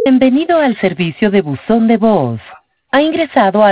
Bienvenido al servicio de buzón de voz. Ha ingresado a